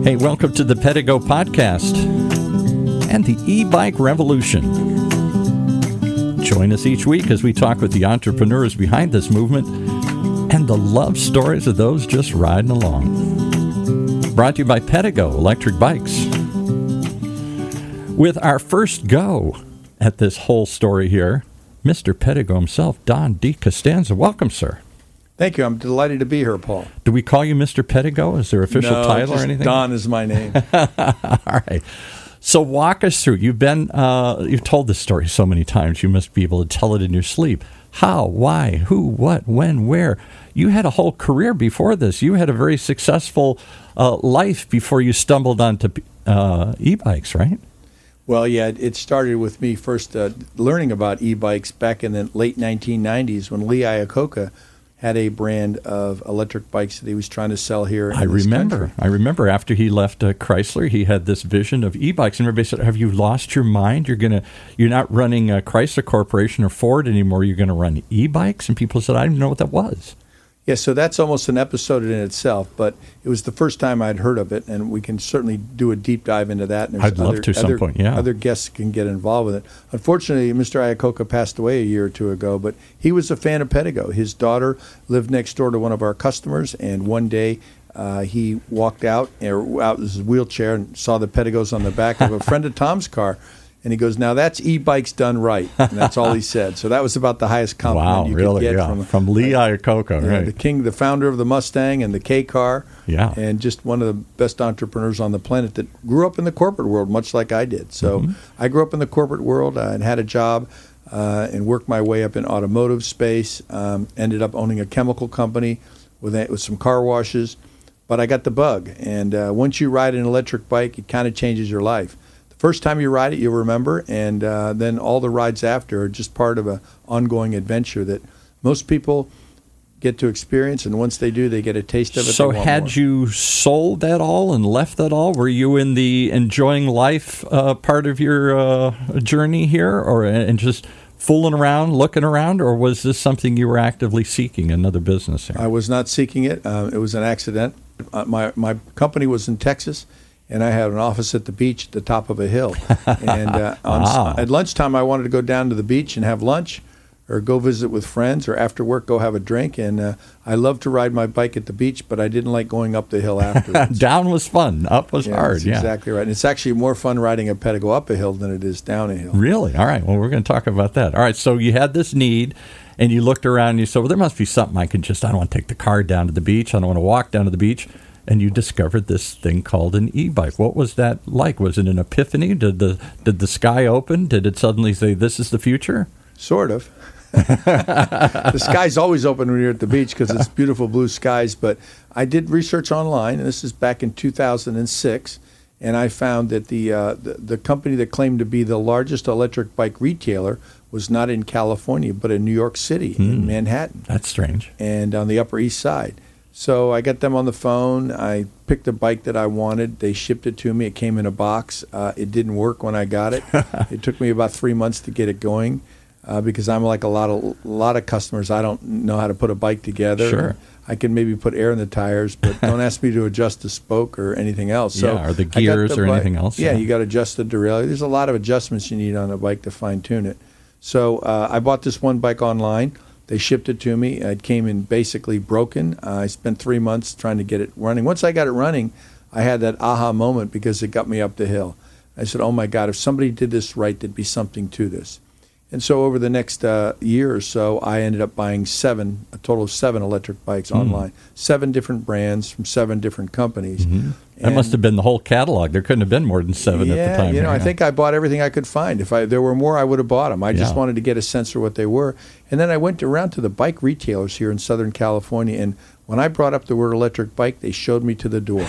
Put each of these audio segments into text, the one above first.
Hey, welcome to the Pedigo Podcast and the e-bike revolution. Join us each week as we talk with the entrepreneurs behind this movement and the love stories of those just riding along. Brought to you by Pedigo Electric Bikes. With our first go at this whole story here, Mr. Pedigo himself, Don DeCostanzo. Welcome, sir. Thank you. I'm delighted to be here, Paul. Do we call you Mr. Pedigo? Is there official title or anything? Don is my name. All right. So walk us through. You've told this story so many times, you must be able to tell it in your sleep. How, why, who, what, when, where. You had a whole career before this. You had a very successful life before you stumbled onto e-bikes, right? Well, yeah, it started with me first learning about e-bikes back in the late 1990s when Lee Iacocca had a brand of electric bikes that he was trying to sell here in this country. I remember after he left Chrysler, he had this vision of e-bikes, and everybody said, "Have you lost your mind? You're not running a Chrysler Corporation or Ford anymore. You're going to run e-bikes?" And people said, "I didn't know what that was." Yeah, so that's almost an episode in itself, but it was the first time I'd heard of it, and we can certainly do a deep dive into that. And I'd love to at some point, yeah. Other guests can get involved with it. Unfortunately, Mr. Iacocca passed away a year or two ago, but he was a fan of Pedigo. His daughter lived next door to one of our customers, and one day he walked out with his wheelchair and saw the Pedigos on the back of a friend of Tom's car. And he goes, "Now that's e-bikes done right." And that's all he said. So that was about the highest compliment could get from Lee Iacocca, right? The founder of the Mustang and the K car, and just one of the best entrepreneurs on the planet that grew up in the corporate world, much like I did. So I grew up in the corporate world and had a job and worked my way up in automotive space. Ended up owning a chemical company with some car washes, but I got the bug. And once you ride an electric bike, it kind of changes your life. First time you ride it, you'll remember, and then all the rides after are just part of an ongoing adventure that most people get to experience, and once they do, they get a taste of it. So had you sold that all and left that all? Were you in the enjoying life part of your journey here, and just fooling around, looking around, or was this something you were actively seeking, another business here? I was not seeking it. It was an accident. My company was in Texas, and I had an office at the beach at the top of a hill. And at lunchtime, I wanted to go down to the beach and have lunch or go visit with friends, or after work, go have a drink. And I love to ride my bike at the beach, but I didn't like going up the hill afterwards. Down was fun. Up was hard. That's exactly right. And it's actually more fun riding a Pedigo up a hill than it is down a hill. Really? All right. Well, we're going to talk about that. All right. So you had this need, and you looked around, and you said, well, there must be something I don't want to take the car down to the beach. I don't want to walk down to the beach. And you discovered this thing called an e-bike. What was that like? Was it an epiphany? Did the sky open? Did it suddenly say, this is the future? Sort of. The sky's always open when you're at the beach because it's beautiful blue skies. But I did research online, and this is back in 2006, and I found that the company that claimed to be the largest electric bike retailer was not in California, but in New York City, in Manhattan. That's strange. And on the Upper East Side. So I got them on the phone. I picked a bike that I wanted. They shipped it to me. It came in a box. It didn't work when I got it. It took me about 3 months to get it going because I'm like a lot of customers. I don't know how to put a bike together. Sure. I can maybe put air in the tires, but don't ask me to adjust the spoke or anything else. So or the gears or anything else. Yeah, you got to adjust the derailleur. There's a lot of adjustments you need on a bike to fine-tune it. So I bought this one bike online. They shipped it to me. It came in basically broken. I spent 3 months trying to get it running. Once I got it running, I had that aha moment because it got me up the hill. I said, oh, my God, if somebody did this right, there'd be something to this. And so over the next year or so, I ended up buying a total of 7 electric bikes online, 7 different brands from 7 different companies. That must have been the whole catalog. There couldn't have been more than 7 at the time. I think I bought everything I could find. If there were more, I would have bought them. I just wanted to get a sense for what they were. And then I went around to the bike retailers here in Southern California, and when I brought up the word electric bike, they showed me to the door.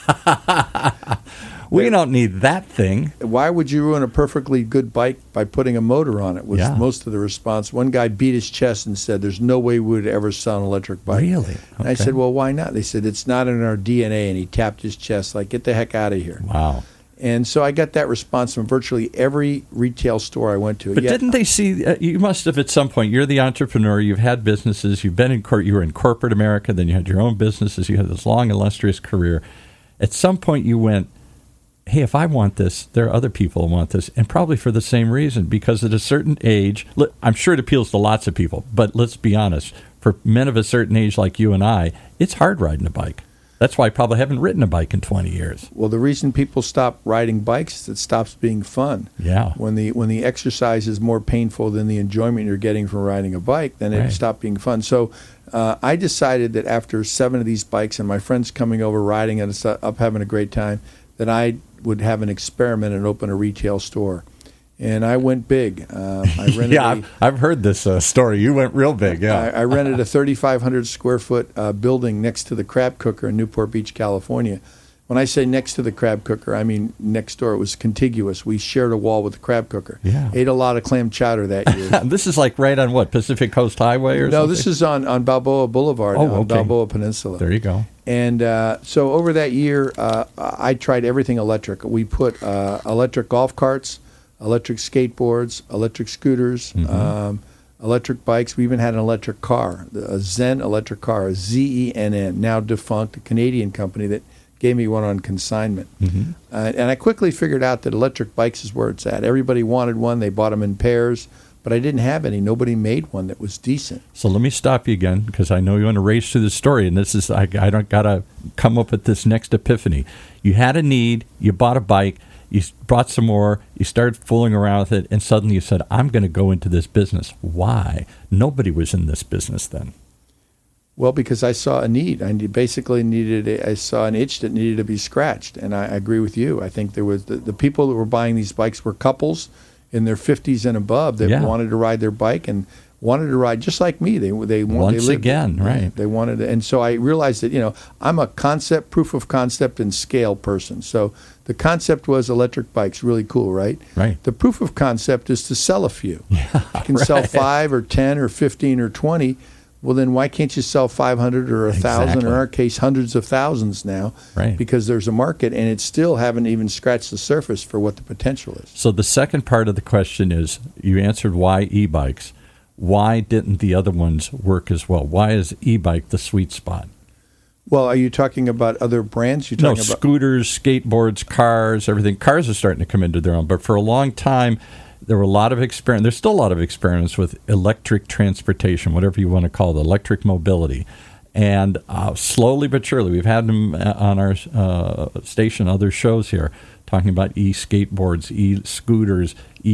We don't need that thing. Why would you ruin a perfectly good bike by putting a motor on it, was most of the response. One guy beat his chest and said, there's no way we would ever sell an electric bike. Really? Okay. And I said, well, why not? They said, it's not in our DNA. And he tapped his chest like, get the heck out of here. Wow. And so I got that response from virtually every retail store I went to. But didn't they see, you must have at some point, you're the entrepreneur, you've had businesses, you were in corporate America, then you had your own businesses, you had this long, illustrious career. At some point you went, hey, if I want this, there are other people who want this, and probably for the same reason, because at a certain age, I'm sure it appeals to lots of people, but let's be honest, for men of a certain age like you and I, it's hard riding a bike. That's why I probably haven't ridden a bike in 20 years. Well, the reason people stop riding bikes is it stops being fun. Yeah. When the exercise is more painful than the enjoyment you're getting from riding a bike, then it stopped being fun. So I decided that after 7 of these bikes and my friends coming over riding and up having a great time, that I would have an experiment and open a retail store. And I went big. I rented I've heard this story. You went real big, yeah. I rented a 3,500 square foot building next to the Crab Cooker in Newport Beach, California. When I say next to the Crab Cooker, I mean next door. It was contiguous. We shared a wall with the Crab Cooker. Yeah. Ate a lot of clam chowder that year. This is like right on what, Pacific Coast Highway or something? No, this is on Balboa Boulevard, on Balboa Peninsula. There you go. And so over that year, I tried everything electric. We put electric golf carts, electric skateboards, electric scooters, electric bikes. We even had an electric car, a Zen electric car, a ZENN, now defunct, a Canadian company that gave me one on consignment. And I quickly figured out that electric bikes is where it's at. Everybody wanted one. They bought them in pairs, but I didn't have any. Nobody made one that was decent. So let me stop you again, because I know you want to race through the story, and this is I don't gotta come up with this next epiphany. You had a need. You bought a bike. You bought some more, you started fooling around with it, and suddenly you said, I'm going to go into this business. Why? Nobody was in this business then. Well, because I saw a need. I saw an itch that needed to be scratched, and I agree with you. I think there was the people that were buying these bikes were couples in their 50s and above that wanted to ride their bike and wanted to ride just like me. They wanted to, and so I realized that I'm a proof of concept and scale person. So the concept was electric bikes, really cool, right? Right. The proof of concept is to sell a few. You can sell 5 or 10 or 15 or 20. Well, then why can't you sell 500 or 1,000, or in our case, hundreds of thousands now? Right. Because there's a market, and it still haven't even scratched the surface for what the potential is. So the second part of the question is, you answered why e-bikes. Why didn't the other ones work as well? Why is e-bike the sweet spot? Well, are you talking about other brands? No, scooters, skateboards, cars, everything. Cars are starting to come into their own. But for a long time, there were a lot of experiments. There's still a lot of experiments with electric transportation, whatever you want to call it, electric mobility. And slowly but surely, we've had them on our station, other shows here, talking about e-skateboards, e-scooters,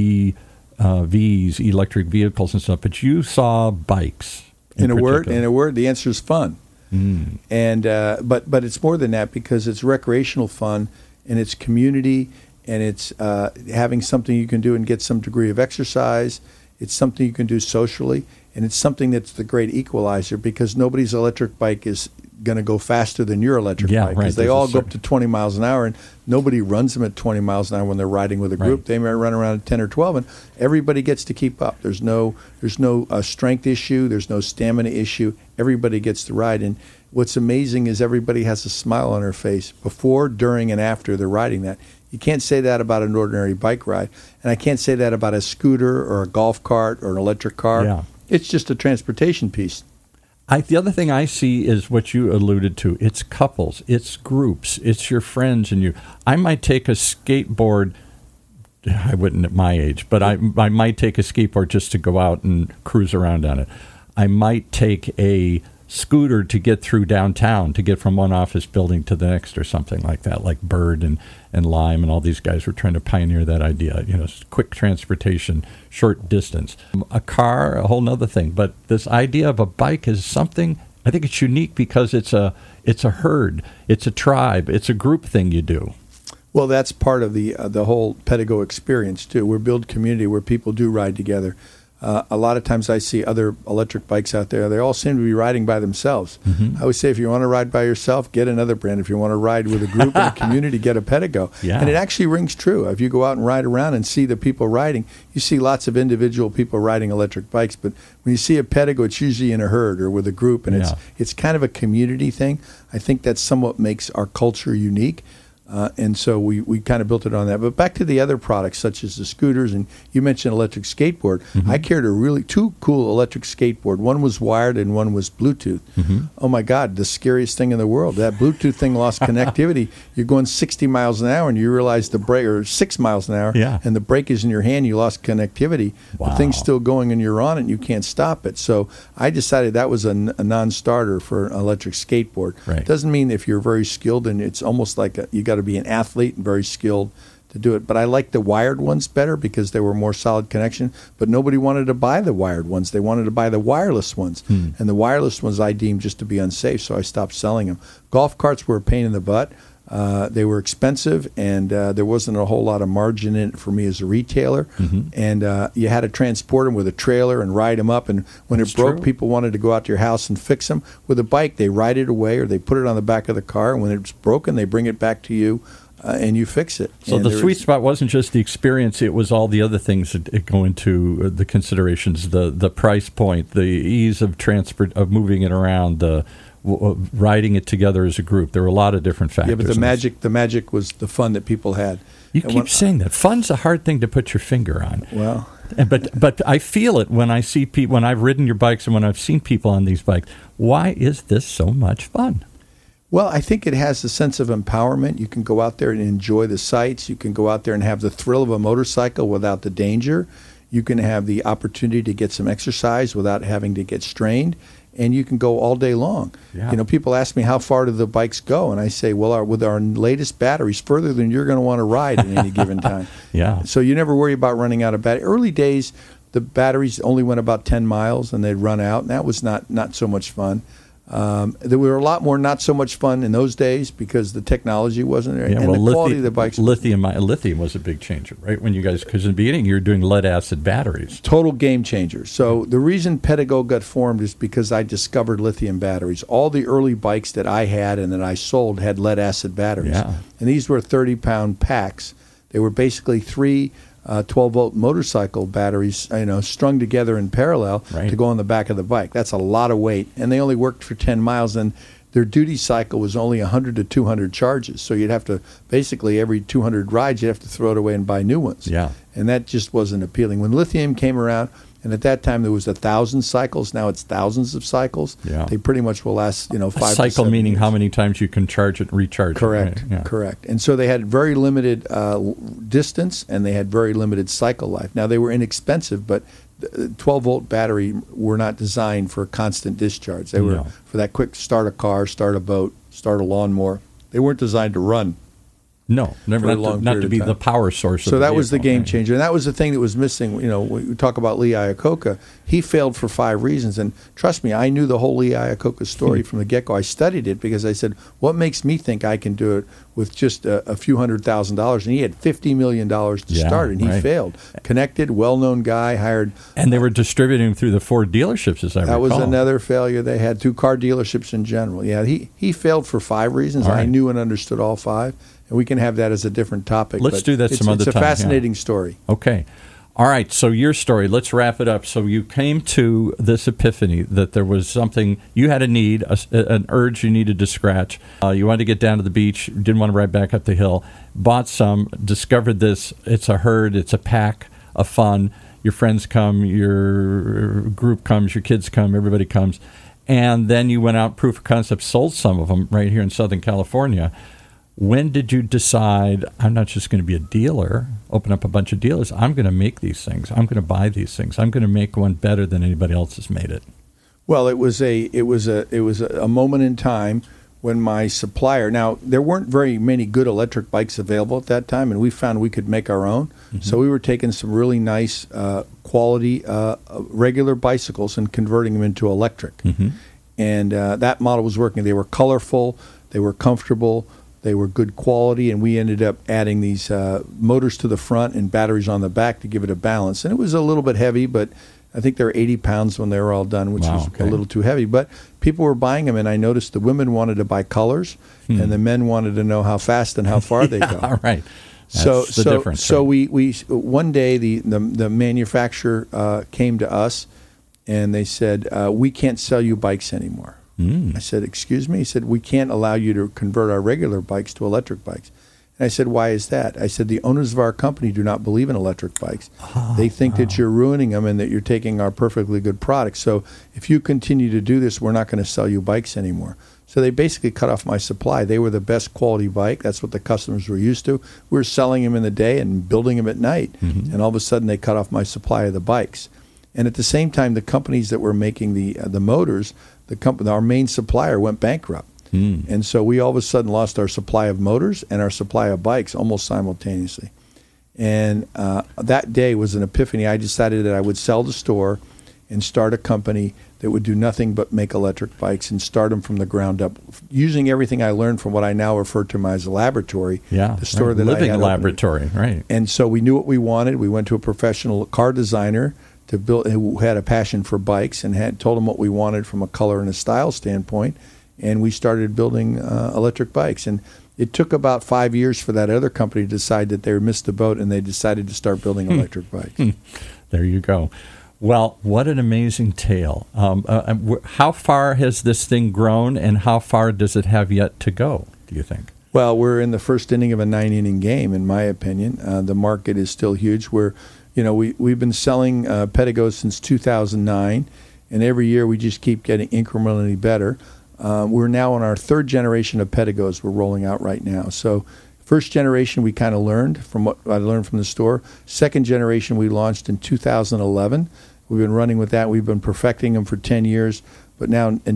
V's, electric vehicles and stuff. But you saw bikes. In a word, the answer is fun. And but it's more than that, because it's recreational fun, and it's community, and it's having something you can do and get some degree of exercise. It's something you can do socially, and it's something that's the great equalizer, because nobody's electric bike is going to go faster than your electric bike, because they all go up to 20 miles an hour, and nobody runs them at 20 miles an hour when they're riding with a group. Right. They may run around at 10 or 12, and everybody gets to keep up. There's no strength issue. There's no stamina issue. Everybody gets to ride, and what's amazing is everybody has a smile on their face before, during, and after they're riding that. You can't say that about an ordinary bike ride, and I can't say that about a scooter or a golf cart or an electric car. Yeah. It's just a transportation piece. The other thing I see is what you alluded to. It's couples, it's groups, it's your friends and you. I might take a skateboard. I wouldn't at my age, but I might take a skateboard just to go out and cruise around on it. I might take a scooter to get through downtown, to get from one office building to the next or something like that, like Bird and Lime and all these guys were trying to pioneer that idea, quick transportation, short distance. A car, a whole nother thing. But this idea of a bike is something, I think it's unique because it's a herd, it's a tribe, it's a group thing you do. Well, that's part of the whole Pedego experience, too. We build community where people do ride together. A lot of times I see other electric bikes out there. They all seem to be riding by themselves. Mm-hmm. I always say, if you want to ride by yourself, get another brand. If you want to ride with a group and a community, get a Pedego. Yeah. And it actually rings true. If you go out and ride around and see the people riding, you see lots of individual people riding electric bikes. But when you see a Pedego, it's usually in a herd or with a group. And it's kind of a community thing. I think that somewhat makes our culture unique. And so we kind of built it on that. But back to the other products, such as the scooters, and you mentioned electric skateboard. Mm-hmm. I carried two cool electric skateboard. One was wired and one was Bluetooth. Mm-hmm. Oh, my God, the scariest thing in the world. That Bluetooth thing lost connectivity. You're going 60 miles an hour, and you realize the brake, or 6 miles an hour, and the brake is in your hand. You lost connectivity. Wow. The thing's still going, and you're on it, and you can't stop it. So I decided that was a non-starter for an electric skateboard. Right. Doesn't mean if you're very skilled, and it's almost like you got to be an athlete and very skilled to do it. But I like the wired ones better because they were more solid connection. But nobody wanted to buy the wired ones. They wanted to buy the wireless ones. And the wireless ones I deemed just to be unsafe, so I stopped selling them. Golf carts were a pain in the butt. They were expensive, and there wasn't a whole lot of margin in it for me as a retailer. Mm-hmm. And you had to transport them with a trailer and ride them up. And when it broke, people wanted to go out to your house and fix them. With a bike, they ride it away or they put it on the back of the car. And when it's broken, they bring it back to you. And you fix it. So the sweet spot wasn't just the experience; it was all the other things that go into the considerations: the price point, the ease of transport, of moving it around, the riding it together as a group. There were a lot of different factors. Yeah, but the magic was the fun that people had. You keep saying that fun's a hard thing to put your finger on. Well, but I feel it when I see people, when I've ridden your bikes and when I've seen people on these bikes. Why is this so much fun? Well, I think it has a sense of empowerment. You can go out there and enjoy the sights. You can go out there and have the thrill of a motorcycle without the danger. You can have the opportunity to get some exercise without having to get strained. And you can go all day long. Yeah. You know, people ask me, how far do the bikes go? And I say, well, with our latest batteries, further than you're going to want to ride at any given time. Yeah. So you never worry about running out of battery. Early days, the batteries only went about 10 miles, and they'd run out, and that was not so much fun. There were a lot more not so much fun in those days because the technology wasn't there, and the quality of the bikes. Lithium was a big changer, right? When you guys, because in the beginning you were doing lead acid batteries. Total game changer. So the reason Pedego got formed is because I discovered lithium batteries. All the early bikes that I had and that I sold had lead acid batteries, and these were 30-pound packs. They were basically three 12-volt motorcycle batteries, strung together in parallel to go on the back of the bike. That's a lot of weight, and they only worked for 10 miles, and their duty cycle was only 100 to 200 charges. So you'd have to, basically every 200 rides, you'd have to throw it away and buy new ones. Yeah. And that just wasn't appealing. When lithium came around, and at that time there was 1,000 cycles. Now it's thousands of cycles. Yeah. They pretty much will last, 5 to 7 cycle meaning years. How many times you can charge it and recharge Correct. it. Right? Yeah. Correct. And so they had very limited distance, and they had very limited cycle life. Now they were inexpensive, but 12-volt battery were not designed for constant discharge. They were for that quick start a car, start a boat, start a lawnmower. They weren't designed to run. No, never not to be the power source. So that was the game changer, and that was the thing that was missing. We talk about Lee Iacocca. He failed for 5 reasons, and trust me, I knew the whole Lee Iacocca story from the get-go. I studied it because I said, what makes me think I can do it with just a few $100,000? And he had $50 million to start, and he failed. Connected, well-known guy, hired. And they were distributing through the Ford dealerships, as I recall. That was another failure they had, through car dealerships in general. Yeah, he failed for 5 reasons. Right. I knew and understood all 5. And we can have that as a different topic. Let's do that some other time. It's a fascinating story. Okay. All right. So your story, let's wrap it up. So you came to this epiphany that there was something, you had a need, an urge you needed to scratch. You wanted to get down to the beach, didn't want to ride back up the hill, bought some, discovered this. It's a herd, it's a pack of fun. Your friends come, your group comes, your kids come, everybody comes. And then you went out, proof of concept, sold some of them right here in Southern California. When did you decide, I'm not just going to be a dealer, open up a bunch of dealers, I'm going to make these things, I'm going to buy these things, I'm going to make one better than anybody else has made it? Well, it was a moment in time when my supplier, now there weren't very many good electric bikes available at that time, and we found we could make our own. Mm-hmm. So we were taking some really nice quality regular bicycles and converting them into electric. Mm-hmm. And that model was working. They were colorful, they were comfortable, they were good quality, and we ended up adding these motors to the front and batteries on the back to give it a balance. And it was a little bit heavy, but I think they were 80 pounds when they were all done, which was a little too heavy. But people were buying them, and I noticed the women wanted to buy colors, and the men wanted to know how fast and how far they go. All right. That's the difference. So we one day the manufacturer came to us, and they said, we can't sell you bikes anymore. I said, excuse me? He said, we can't allow you to convert our regular bikes to electric bikes. And I said, why is that? I said, the owners of our company do not believe in electric bikes. They think that you're ruining them and that you're taking our perfectly good products. So if you continue to do this, we're not going to sell you bikes anymore. So they basically cut off my supply. They were the best quality bike. That's what the customers were used to. We were selling them in the day and building them at night. And all of a sudden they cut off my supply of the bikes. And at the same time, the companies that were making the motors, our main supplier went bankrupt. And so we all of a sudden lost our supply of motors and our supply of bikes almost simultaneously. And that day was an epiphany. I decided that I would sell the store and start a company that would do nothing but make electric bikes and start them from the ground up, using everything I learned from what I now refer to as a laboratory. Yeah, the store that living I had laboratory, right? And so we knew what we wanted. We went to a professional car designer to build, who had a passion for bikes, and told him what we wanted from a color and a style standpoint. And we started building electric bikes. And it took about 5 years for that other company to decide that they missed the boat, and they decided to start building electric bikes. There you go. Well, what an amazing tale. How far has this thing grown, and how far does it have yet to go, do you think? Well, we're in the first inning of a 9-inning game, in my opinion. The market is still huge. We've been selling Pedego since 2009, and every year we just keep getting incrementally better. We're now on our third generation of Pedegos we're rolling out right now. So first generation we kind of learned from what I learned from the store. Second generation we launched in 2011. We've been running with that. We've been perfecting them for 10 years. But now in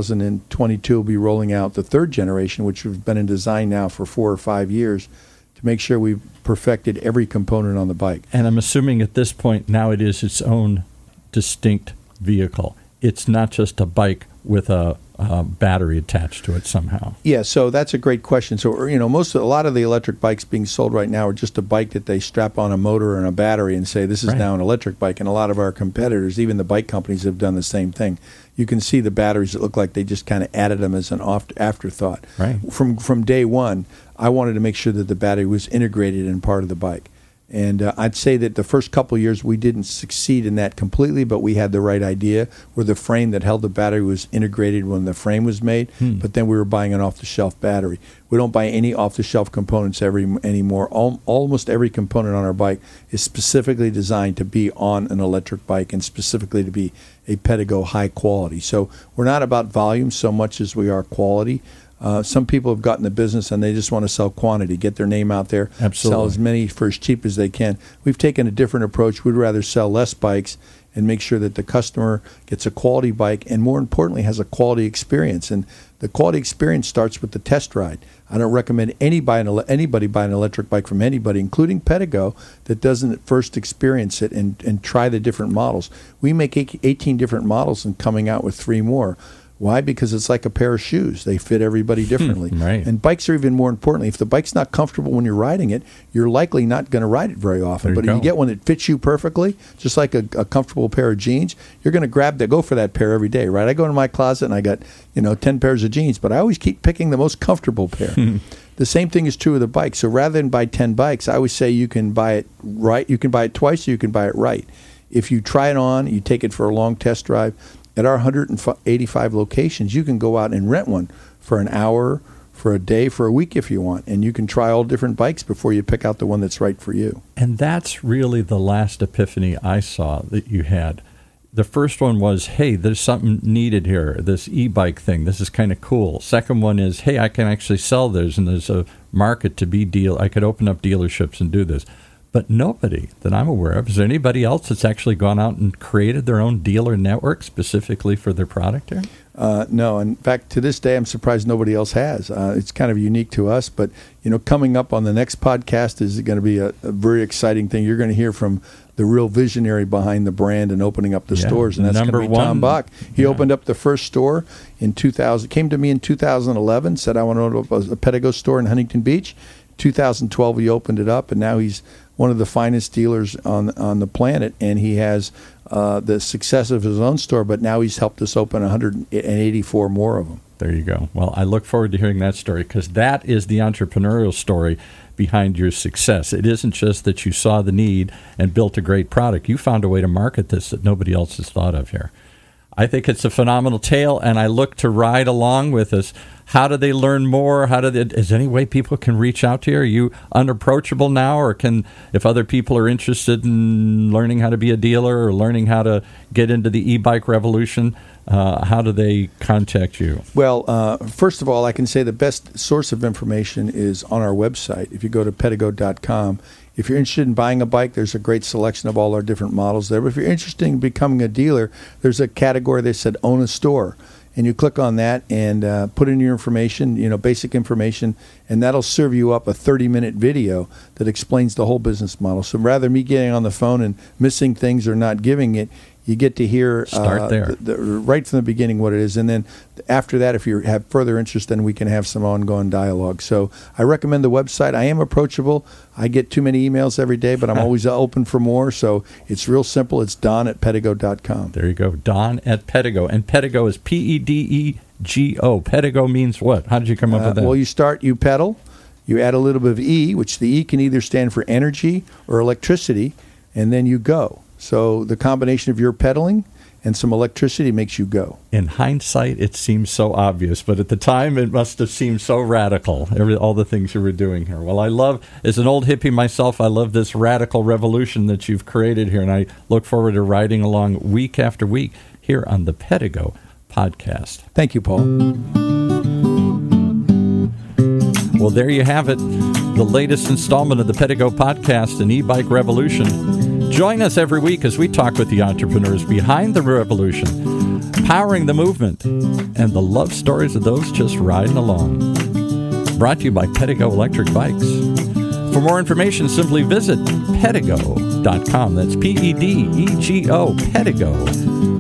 2022 we'll be rolling out the third generation, which has been in design now for 4 or 5 years, to make sure we've perfected every component on the bike. And I'm assuming at this point now it is its own distinct vehicle. It's not just a bike with a battery attached to it somehow. Yeah, so that's a great question. So, a lot of the electric bikes being sold right now are just a bike that they strap on a motor and a battery and say, this is now an electric bike. And a lot of our competitors, even the bike companies, have done the same thing. You can see the batteries that look like they just kind of added them as an afterthought. Right. From day one, I wanted to make sure that the battery was integrated in part of the bike. And I'd say that the first couple of years we didn't succeed in that completely, but we had the right idea where the frame that held the battery was integrated when the frame was made, but then we were buying an off-the-shelf battery. We don't buy any off-the-shelf components anymore. Almost every component on our bike is specifically designed to be on an electric bike and specifically to be a Pedego high quality. So we're not about volume so much as we are quality. Some people have gotten the business and they just want to sell quantity, get their name out there, sell as many for as cheap as they can. We've taken a different approach. We'd rather sell less bikes and make sure that the customer gets a quality bike and, more importantly, has a quality experience. And the quality experience starts with the test ride. I don't recommend anybody buy an electric bike from anybody, including Pedego, that doesn't first experience it and try the different models. We make 18 different models and coming out with 3 more. Why? Because it's like a pair of shoes. They fit everybody differently. Right. And bikes are even more importantly. If the bike's not comfortable when you're riding it, you're likely not going to ride it very often. But if you get one that fits you perfectly, just like a comfortable pair of jeans, you're going to go for that pair every day, right? I go into my closet and I got 10 pairs of jeans, but I always keep picking the most comfortable pair. The same thing is true of the bike. So rather than buy 10 bikes, I always say you can buy it right. You can buy it twice or you can buy it right. If you try it on, you take it for a long test drive. At our 185 locations, you can go out and rent one for an hour, for a day, for a week if you want. And you can try all different bikes before you pick out the one that's right for you. And that's really the last epiphany I saw that you had. The first one was, hey, there's something needed here, this e-bike thing. This is kind of cool. Second one is, hey, I can actually sell this, and there's a market to be I could open up dealerships and do this. But nobody that I'm aware of, is there anybody else that's actually gone out and created their own dealer network specifically for their product here? No. In fact, to this day, I'm surprised nobody else has. It's kind of unique to us. But, coming up on the next podcast is going to be a very exciting thing. You're going to hear from the real visionary behind the brand and opening up the stores. And that's going to be Tom Bach. He opened up the first store in 2000. Came to me in 2011, said, I want to open a Pedego store in Huntington Beach. 2012, he opened it up, and now he's one of the finest dealers on the planet, and he has the success of his own store, but now he's helped us open 184 more of them. There you go. Well, I look forward to hearing that story, because that is the entrepreneurial story behind your success. It isn't just that you saw the need and built a great product. You found a way to market this that nobody else has thought of here. I think it's a phenomenal tale, and I look to ride along with us. How do they learn more? Is there any way people can reach out to you? Are you unapproachable now, or if other people are interested in learning how to be a dealer or learning how to get into the e-bike revolution, how do they contact you? Well, first of all, I can say the best source of information is on our website. If you go to Pedego.com, if you're interested in buying a bike, there's a great selection of all our different models there. But if you're interested in becoming a dealer, there's a category that said Own a Store. And you click on that and put in your information, basic information, and that'll serve you up a 30-minute video that explains the whole business model. So rather than me getting on the phone and missing things or not giving it, you get to hear Start there. Right from the beginning what it is. And then after that, if you have further interest, then we can have some ongoing dialogue. So I recommend the website. I am approachable. I get too many emails every day, but I'm always open for more. So it's real simple. It's don@pedego.com. There you go, Don at Pedego. And Pedego is P-E-D-E-G-O. Pedego means what? How did you come up with that? Well, you pedal. You add a little bit of E, which the E can either stand for energy or electricity, and then you go. So the combination of your pedaling and some electricity makes you go. In hindsight, it seems so obvious, but at the time, it must have seemed so radical, all the things you were doing here. Well, as an old hippie myself, I love this radical revolution that you've created here, and I look forward to riding along week after week here on the Pedego podcast. Thank you, Paul. Well, there you have it, the latest installment of the Pedego podcast, an e-bike revolution. Join us every week as we talk with the entrepreneurs behind the revolution, powering the movement, and the love stories of those just riding along. Brought to you by Pedego Electric Bikes. For more information, simply visit Pedego.com. That's Pedego, Pedego.com.